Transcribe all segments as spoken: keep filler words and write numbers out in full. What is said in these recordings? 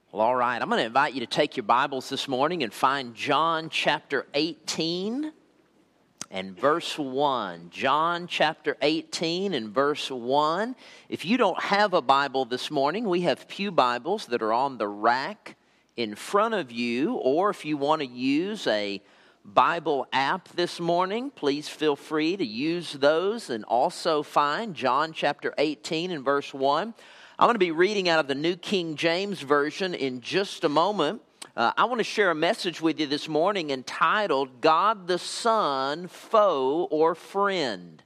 Well, all right. I'm going to invite you to take your Bibles this morning and find John chapter eighteen and verse one. John chapter eighteen and verse one. If you don't have a Bible this morning, we have pew Bibles that are on the rack in front of you. Or if you want to use a Bible app this morning, please feel free to use those and also find John chapter eighteen and verse one. I'm going to be reading out of the New King James Version in just a moment. Uh, I want to share a message with you this morning entitled, God the Son, Foe or Friend.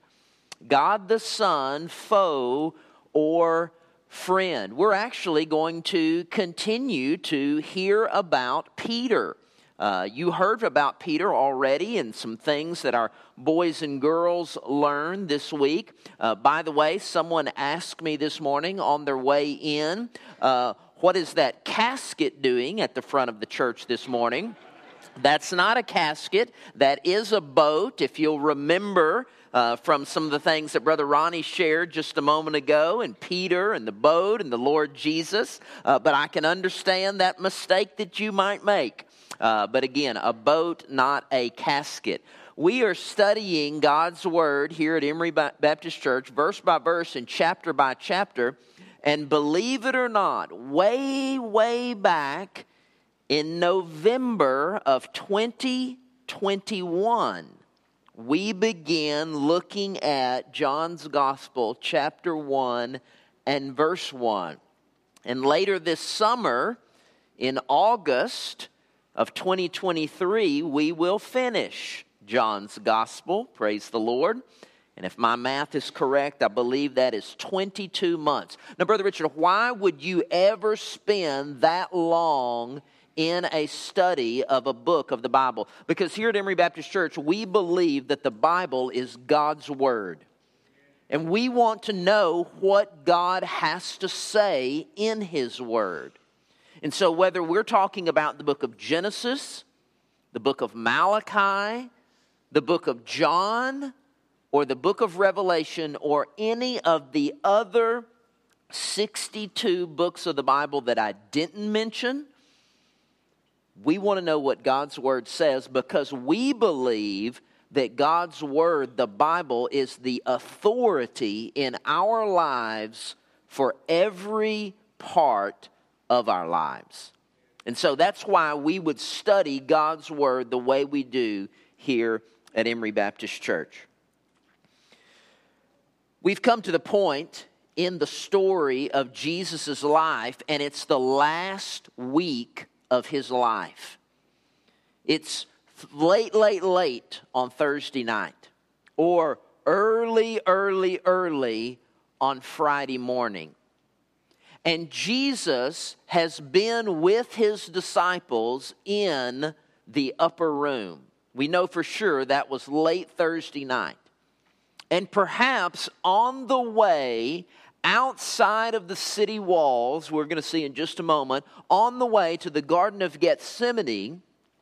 God the Son, Foe or Friend. We're actually going to continue to hear about Peter. Uh, you heard about Peter already and some things that our boys and girls learned this week. Uh, by the way, someone asked me this morning on their way in, uh, what is that casket doing at the front of the church this morning? That's not a casket. That is a boat. If you'll remember uh, from some of the things that Brother Ronnie shared just a moment ago, and Peter and the boat and the Lord Jesus. Uh, but I can understand that mistake that you might make. Uh, but again, a boat, not a casket. We are studying God's Word here at Emory Baptist Church, verse by verse and chapter by chapter. And believe it or not, way, way back in November of twenty twenty-one, we began looking at John's Gospel, chapter one and verse one. And later this summer, in August of twenty twenty-three, we will finish John's Gospel. Praise the Lord. And if my math is correct, I believe that is twenty-two months. Now, Brother Richard, why would you ever spend that long in a study of a book of the Bible? Because here at Emory Baptist Church, we believe that the Bible is God's Word. And we want to know what God has to say in His Word. And so whether we're talking about the book of Genesis, the book of Malachi, the book of John, or the book of Revelation, or any of the other sixty-two books of the Bible that I didn't mention, we want to know what God's Word says because we believe that God's Word, the Bible, is the authority in our lives for every part of our lives. And so that's why we would study God's Word the way we do here at Emory Baptist Church. We've come to the point in the story of Jesus' life, and it's the last week of His life. It's late, late, late on Thursday night, or early, early, early on Friday morning. And Jesus has been with His disciples in the upper room. We know for sure that was late Thursday night. And perhaps on the way outside of the city walls, we're going to see in just a moment, on the way to the Garden of Gethsemane,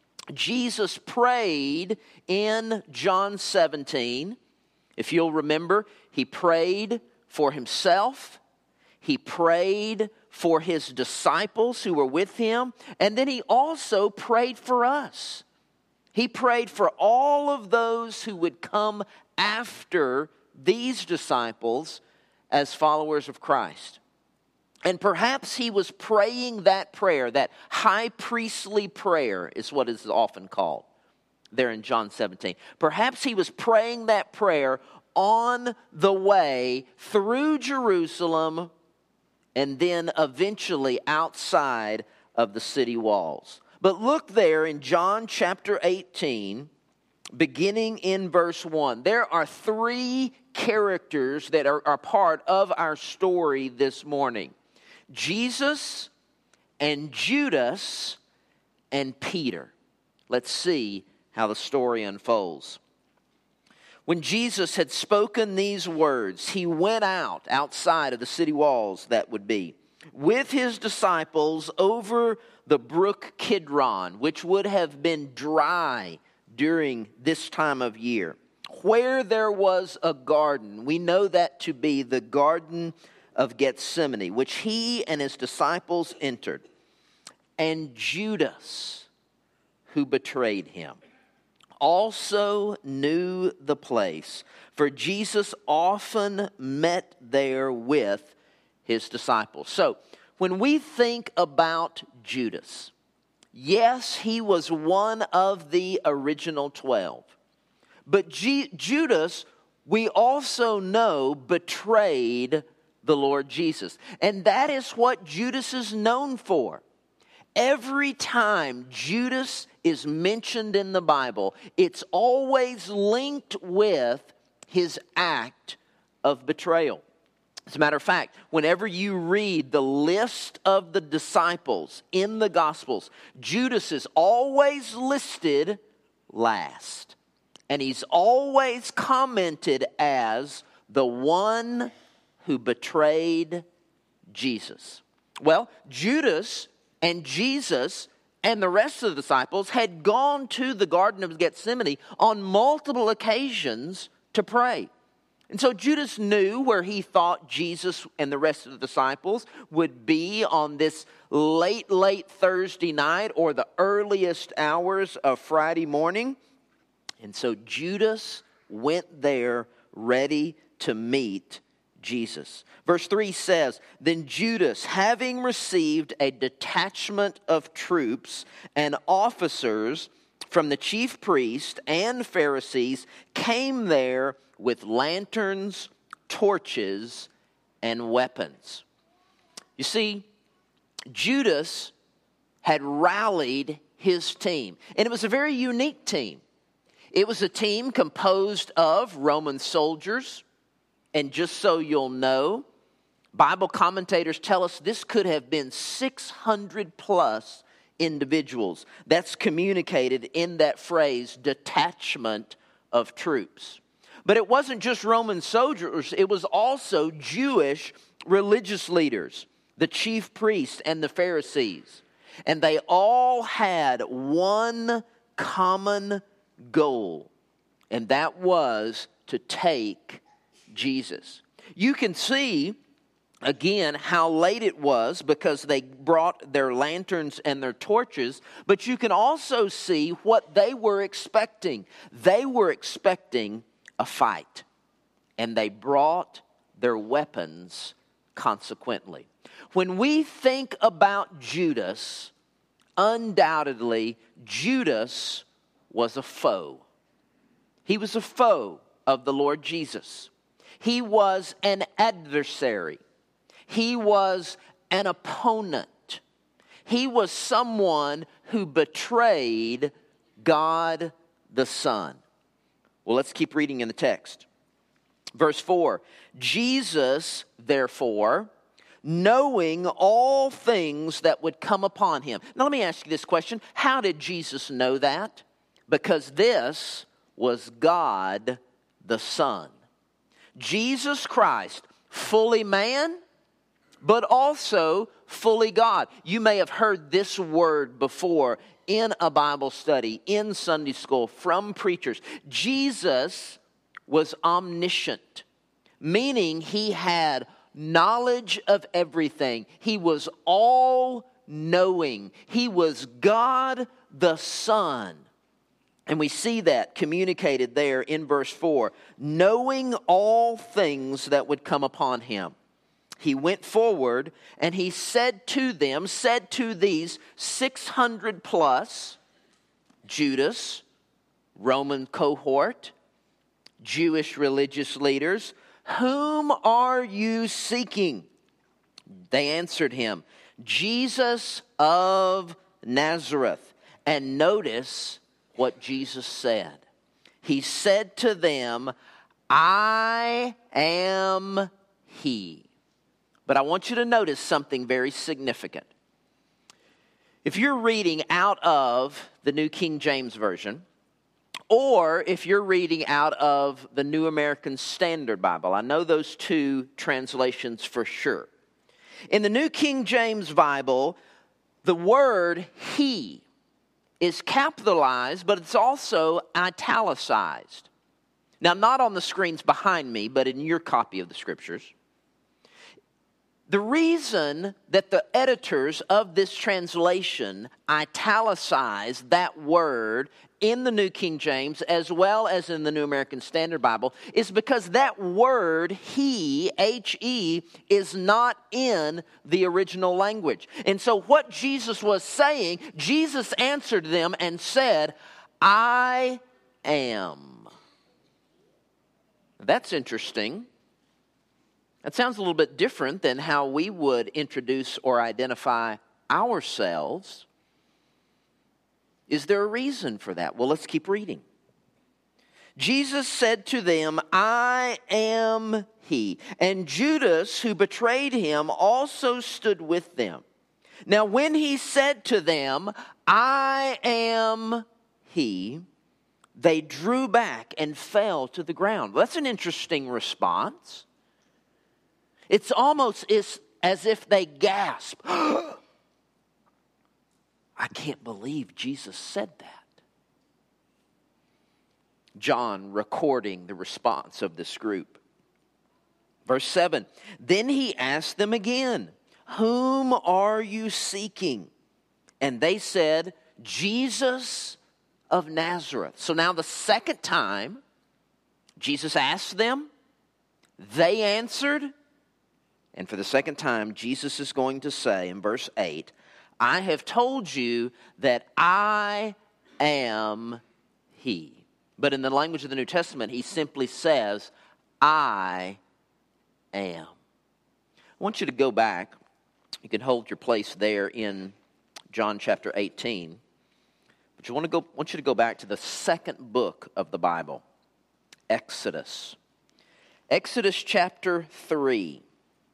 Jesus prayed in John seventeen. If you'll remember, He prayed for Himself. He prayed for His disciples who were with Him. And then He also prayed for us. He prayed for all of those who would come after these disciples as followers of Christ. And perhaps He was praying that prayer, that high priestly prayer is what is often called there in John seventeen. Perhaps He was praying that prayer on the way through Jerusalem and then eventually outside of the city walls. But look there in John chapter eighteen, beginning in verse one. There are three characters that are, are part of our story this morning. Jesus and Judas and Peter. Let's see how the story unfolds. When Jesus had spoken these words, He went out outside of the city walls, that would be, with His disciples over the brook Kidron, which would have been dry during this time of year, where there was a garden. We know that to be the Garden of Gethsemane, which He and His disciples entered. and Judas, who betrayed him, also knew the place, for Jesus often met there with his disciples. So, when we think about Judas, yes, he was one of the original twelve. But G- Judas, we also know, betrayed the Lord Jesus. And that is what Judas is known for. Every time Judas is mentioned in the Bible, it's always linked with his act of betrayal. As a matter of fact, whenever you read the list of the disciples in the Gospels, Judas is always listed last. And he's always commented as the one who betrayed Jesus. Well, Judas and Jesus and the rest of the disciples had gone to the Garden of Gethsemane on multiple occasions to pray. And so Judas knew where he thought Jesus and the rest of the disciples would be on this late, late Thursday night or the earliest hours of Friday morning. And so Judas went there ready to meet Jesus. Verse three says, "Then Judas, having received a detachment of troops and officers from the chief priests and Pharisees, came there with lanterns, torches, and weapons." You see, Judas had rallied his team, and it was a very unique team. It was a team composed of Roman soldiers, and just so you'll know, Bible commentators tell us this could have been six hundred plus individuals. That's communicated in that phrase, detachment of troops. But it wasn't just Roman soldiers, it was also Jewish religious leaders, the chief priests and the Pharisees. And they all had one common goal, and that was to take Jesus. You can see again how late it was because they brought their lanterns and their torches, but you can also see what they were expecting. They were expecting a fight, and they brought their weapons consequently. When we think about Judas, undoubtedly Judas was a foe. He was a foe of the Lord Jesus. He was an adversary. He was an opponent. He was someone who betrayed God the Son. Well, let's keep reading in the text. Verse four, "Jesus, therefore, knowing all things that would come upon him." Now let me ask you this question. How did Jesus know that? Because this was God the Son. Jesus Christ, fully man, but also fully God. You may have heard this word before in a Bible study, in Sunday school, from preachers. Jesus was omniscient, meaning he had knowledge of everything. He was all-knowing. He was God the Son. And we see that communicated there in verse four. Knowing all things that would come upon him, he went forward and he said to them, said to these six hundred plus, Judas, Roman cohort, Jewish religious leaders, "Whom are you seeking?" They answered him, "Jesus of Nazareth." And notice what Jesus said. He said to them, "I am he." But I want you to notice something very significant. If you're reading out of the New King James Version, or if you're reading out of the New American Standard Bible, I know those two translations for sure. In the New King James Bible, the word he is capitalized, but it's also italicized. Now, not on the screens behind me, but in your copy of the Scriptures. The reason that the editors of this translation italicize that word in the New King James as well as in the New American Standard Bible is because that word, he, H E, is not in the original language. And so what Jesus was saying, Jesus answered them and said, I am. That's interesting. That sounds a little bit different than how we would introduce or identify ourselves. Is there a reason for that? Well, let's keep reading. Jesus said to them, I am he. And Judas, who betrayed him, also stood with them. Now, when he said to them, I am he, they drew back and fell to the ground. Well, that's an interesting response. It's almost as if they gasp. I can't believe Jesus said that. John recording the response of this group. Verse seven, then he asked them again, whom are you seeking? And they said, Jesus of Nazareth. So now the second time Jesus asked them, they answered. And for the second time, Jesus is going to say in verse eight, I have told you that I am he. But in the language of the New Testament, he simply says, I am. I want you to go back. You can hold your place there in John chapter eighteen. But you want to go, I want you to go back to the second book of the Bible, Exodus. Exodus chapter three.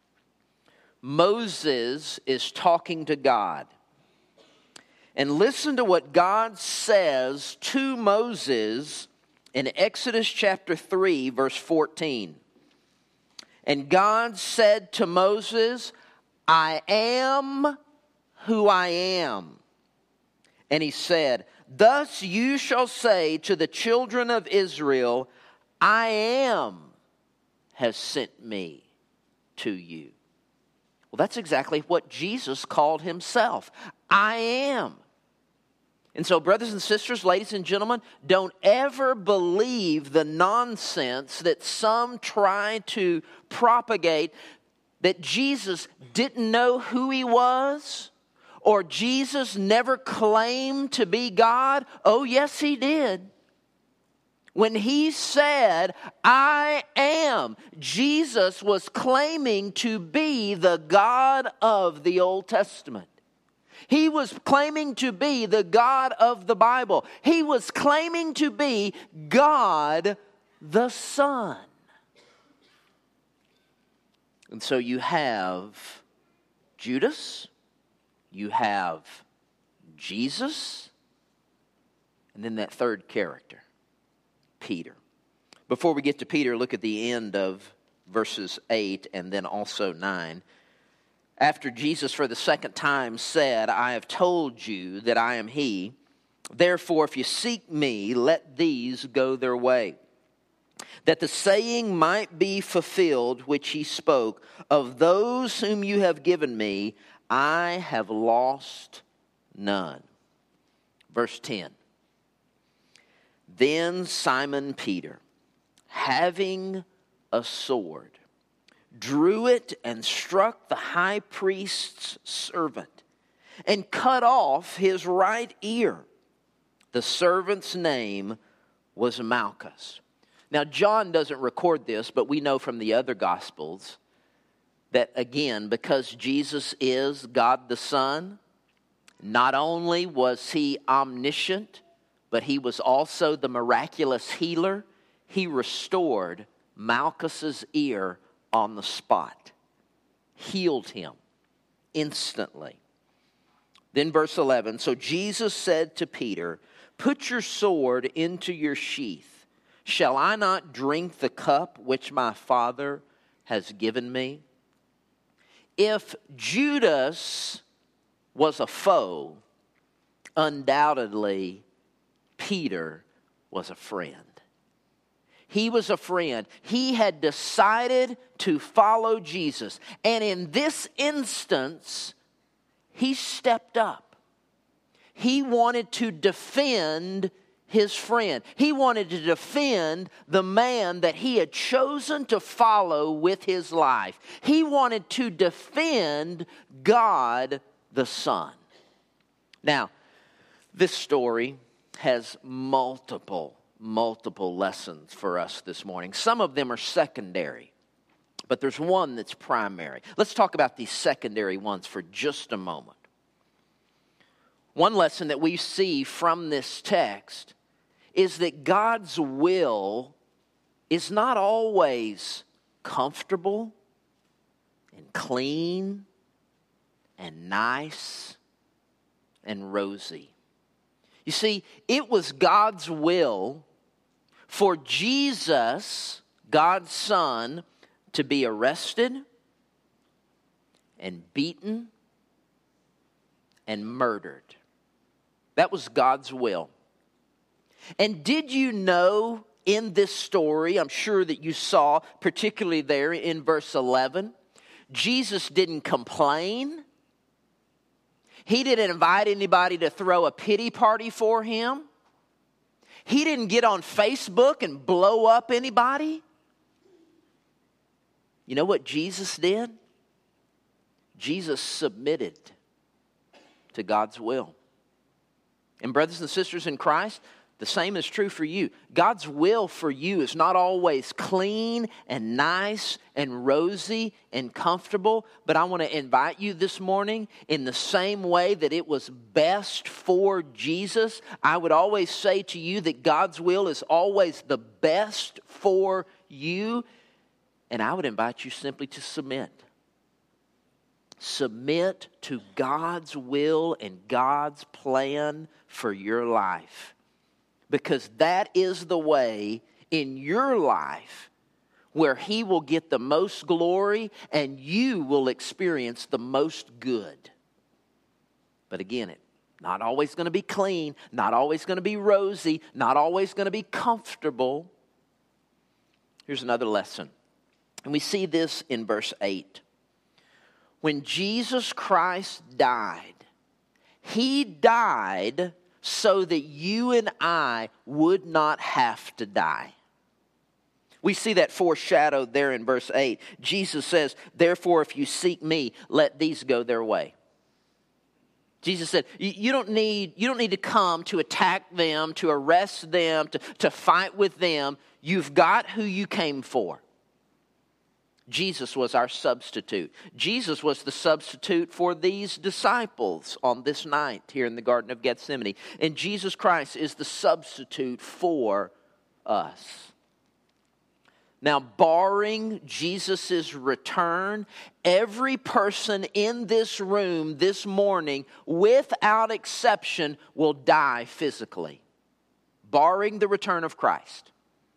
Moses is talking to God. And listen to what God says to Moses in Exodus chapter three, verse fourteen. And God said to Moses, I am who I am. And he said, thus you shall say to the children of Israel, I am has sent me to you. Well, that's exactly what Jesus called himself. I am. And so, brothers and sisters, ladies and gentlemen, don't ever believe the nonsense that some try to propagate that Jesus didn't know who he was, or Jesus never claimed to be God. Oh, yes, he did. When he said, I am, Jesus was claiming to be the God of the Old Testament. He was claiming to be the God of the Bible. He was claiming to be God the Son. And so you have Judas, you have Jesus, and then that third character, Peter. Before we get to Peter, look at the end of verses eight and then also nine. After Jesus for the second time said, I have told you that I am he. Therefore, if you seek me, let these go their way. That the saying might be fulfilled which he spoke, of those whom you have given me, I have lost none. Verse ten. Then Simon Peter, having a sword, drew it and struck the high priest's servant and cut off his right ear. The servant's name was Malchus. Now, John doesn't record this, but we know from the other Gospels that, again, because Jesus is God the Son, not only was he omniscient, but he was also the miraculous healer. He restored Malchus's ear on the spot, healed him instantly. Then verse eleven, so Jesus said to Peter, put your sword into your sheath. Shall I not drink the cup which my Father has given me? If Judas was a foe, undoubtedly Peter was a friend. He was a friend. He had decided to follow Jesus. And in this instance, he stepped up. He wanted to defend his friend. He wanted to defend the man that he had chosen to follow with his life. He wanted to defend God the Son. Now, this story has multiple, multiple lessons for us this morning. Some of them are secondary, but there's one that's primary. Let's talk about these secondary ones for just a moment. One lesson that we see from this text is that God's will is not always comfortable and clean and nice and rosy. You see, it was God's will for Jesus, God's Son, to be arrested and beaten and murdered. That was God's will. And did you know in this story, I'm sure that you saw, particularly there in verse eleven, Jesus didn't complain. He didn't invite anybody to throw a pity party for him. He didn't get on Facebook and blow up anybody. You know what Jesus did? Jesus submitted to God's will. And brothers and sisters in Christ, the same is true for you. God's will for you is not always clean and nice and rosy and comfortable, but I want to invite you this morning, in the same way that it was best for Jesus, I would always say to you that God's will is always the best for you, and I would invite you simply to submit. Submit to God's will and God's plan for your life. Because that is the way in your life where He will get the most glory and you will experience the most good. But again, it's not always going to be clean, not always going to be rosy, not always going to be comfortable. Here's another lesson. And we see this in verse eight. When Jesus Christ died, He died so that you and I would not have to die. We see that foreshadowed there in verse eight. Jesus says, therefore, if you seek me, let these go their way. Jesus said, you don't need, you don't need to come to attack them, to arrest them, to, to fight with them. You've got who you came for. Jesus was our substitute. Jesus was the substitute for these disciples on this night here in the Garden of Gethsemane. And Jesus Christ is the substitute for us. Now, barring Jesus' return, every person in this room this morning, without exception, will die physically. Barring the return of Christ.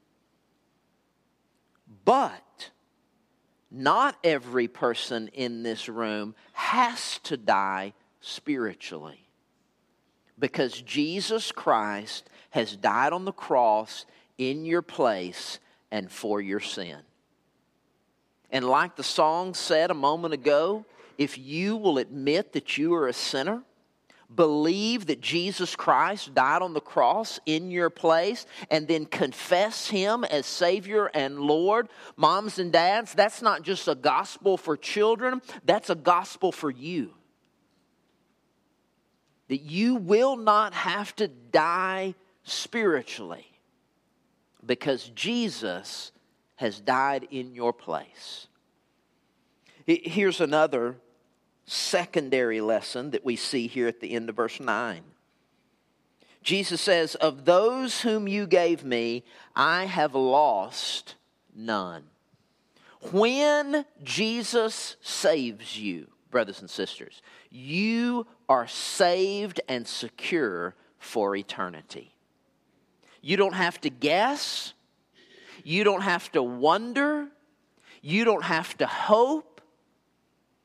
But not every person in this room has to die spiritually, because Jesus Christ has died on the cross in your place and for your sin. And like the song said a moment ago, if you will admit that you are a sinner, believe that Jesus Christ died on the cross in your place, and then confess Him as Savior and Lord. Moms and dads, that's not just a gospel for children, that's a gospel for you. That you will not have to die spiritually because Jesus has died in your place. Here's another secondary lesson that we see here at the end of verse nine. Jesus says, of those whom you gave me, I have lost none. When Jesus saves you, brothers and sisters, you are saved and secure for eternity. You don't have to guess. You don't have to wonder. You don't have to hope.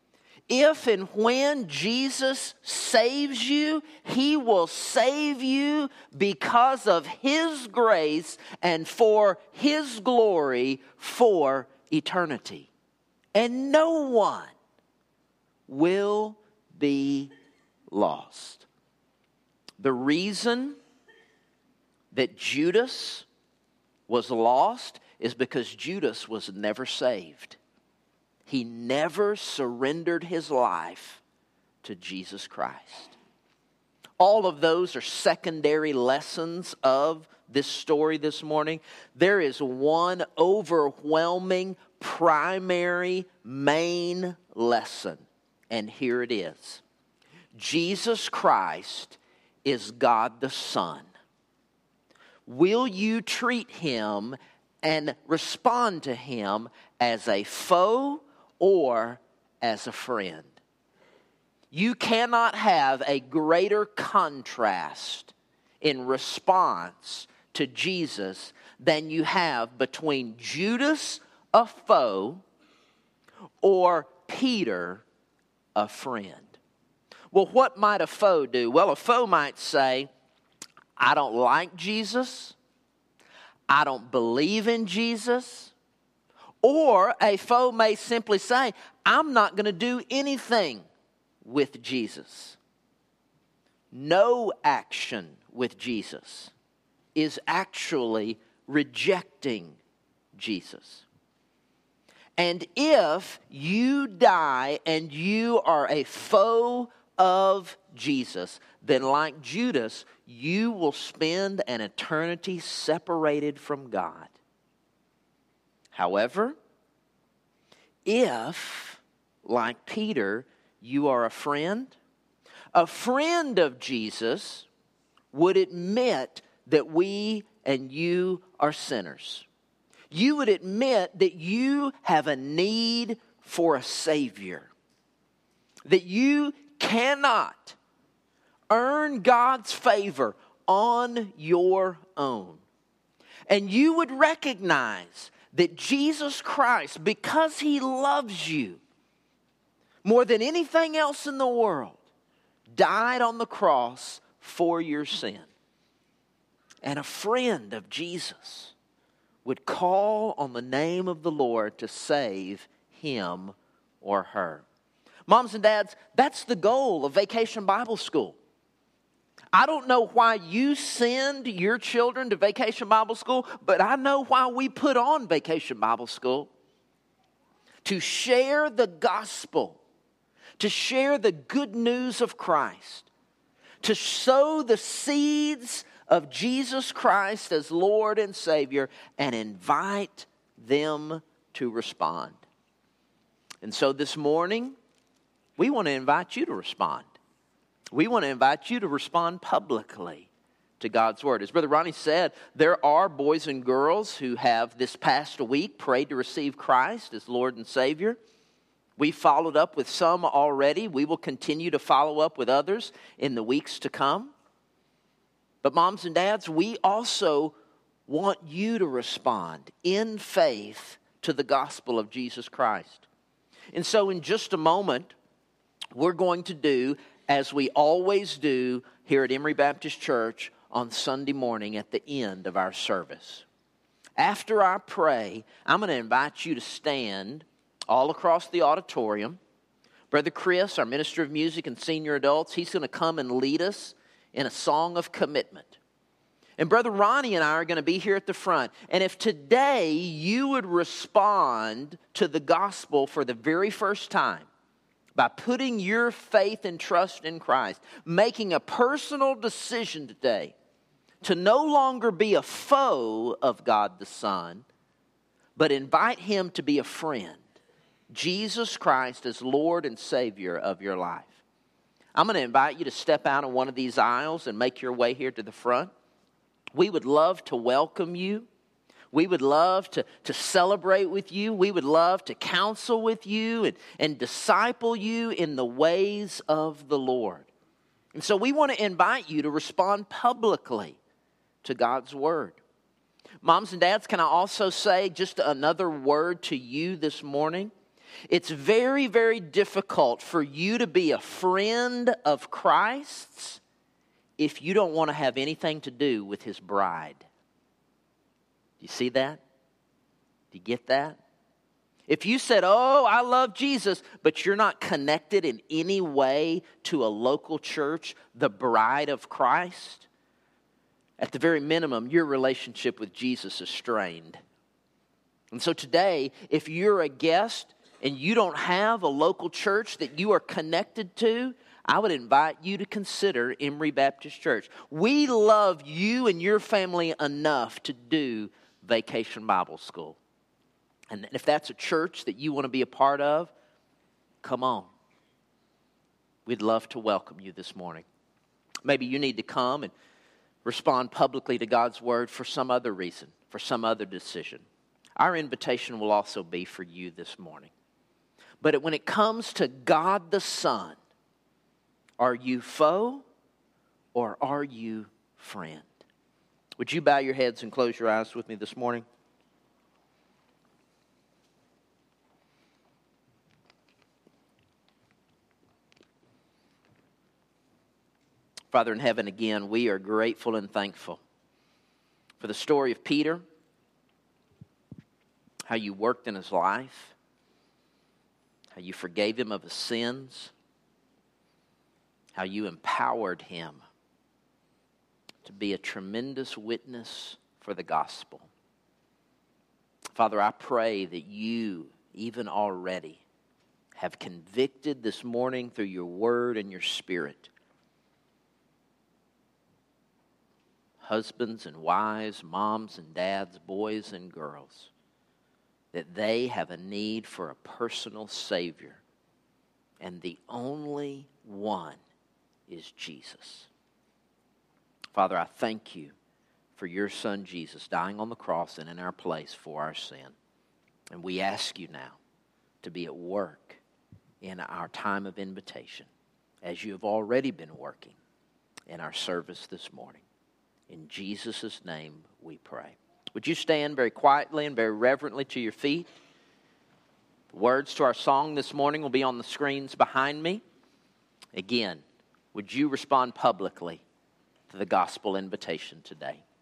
If and when Jesus saves you, He will save you because of His grace and for His glory for eternity. And no one will be lost. The reason that Judas was lost is because Judas was never saved. He never surrendered his life to Jesus Christ. All of those are secondary lessons of this story this morning. There is one overwhelming, primary, main lesson, and here it is. Jesus Christ is God the Son. Will you treat Him and respond to Him as a foe or as a friend? You cannot have a greater contrast in response to Jesus than you have between Judas, a foe, or Peter, a friend. Well, what might a foe do? Well, a foe might say, I don't like Jesus. I don't believe in Jesus. Or a foe may simply say, I'm not going to do anything with Jesus. No action with Jesus is actually rejecting Jesus. And if you die and you are a foe of Jesus, then like Judas, you will spend an eternity separated from God. However, if, like Peter, you are a friend, a friend of Jesus would admit that we and you are sinners. You would admit that you have a need for a Savior. That you cannot earn God's favor on your own. And you would recognize that Jesus Christ, because He loves you more than anything else in the world, died on the cross for your sin. And a friend of Jesus would call on the name of the Lord to save him or her. Moms and dads, that's the goal of Vacation Bible School. I don't know why you send your children to Vacation Bible School, but I know why we put on Vacation Bible School. To share the gospel, to share the good news of Christ, to sow the seeds of Jesus Christ as Lord and Savior, and invite them to respond. And so this morning, we want to invite you to respond. We want to invite you to respond publicly to God's Word. As Brother Ronnie said, there are boys and girls who have this past week prayed to receive Christ as Lord and Savior. We followed up with some already. We will continue to follow up with others in the weeks to come. But moms and dads, we also want you to respond in faith to the gospel of Jesus Christ. And so in just a moment, we're going to do as we always do here at Emory Baptist Church on Sunday morning at the end of our service. After I pray, I'm going to invite you to stand all across the auditorium. Brother Chris, our minister of music and senior adults, he's going to come and lead us in a song of commitment. And Brother Ronnie and I are going to be here at the front. And if today you would respond to the gospel for the very first time, by putting your faith and trust in Christ, making a personal decision today to no longer be a foe of God the Son, but invite Him to be a friend. Jesus Christ as Lord and Savior of your life. I'm going to invite you to step out on one of these aisles and make your way here to the front. We would love to welcome you. We would love to, to celebrate with you. We would love to counsel with you and, and disciple you in the ways of the Lord. And so we want to invite you to respond publicly to God's Word. Moms and dads, can I also say just another word to you this morning? It's very, very difficult for you to be a friend of Christ's if you don't want to have anything to do with his bride. Do you see that? Do you get that? If you said, oh, I love Jesus, but you're not connected in any way to a local church, the bride of Christ, at the very minimum, your relationship with Jesus is strained. And so today, if you're a guest and you don't have a local church that you are connected to, I would invite you to consider Emory Baptist Church. We love you and your family enough to do Vacation Bible School. And if that's a church that you want to be a part of, come on. We'd love to welcome you this morning. Maybe you need to come and respond publicly to God's word for some other reason, for some other decision. Our invitation will also be for you this morning. But when it comes to God the Son, are you foe or are you friend? Would you bow your heads and close your eyes with me this morning? Father in heaven, again, we are grateful and thankful for the story of Peter, how you worked in his life, how you forgave him of his sins, how you empowered him to be a tremendous witness for the gospel. Father, I pray that you, even already, have convicted this morning through your word and your spirit husbands and wives, moms and dads, boys and girls, that they have a need for a personal Savior. And the only one is Jesus. Father, I thank you for your Son Jesus dying on the cross and in our place for our sin. And we ask you now to be at work in our time of invitation, as you have already been working in our service this morning. In Jesus' name we pray. Would you stand very quietly and very reverently to your feet? The words to our song this morning will be on the screens behind me. Again, would you respond publicly to the gospel invitation today?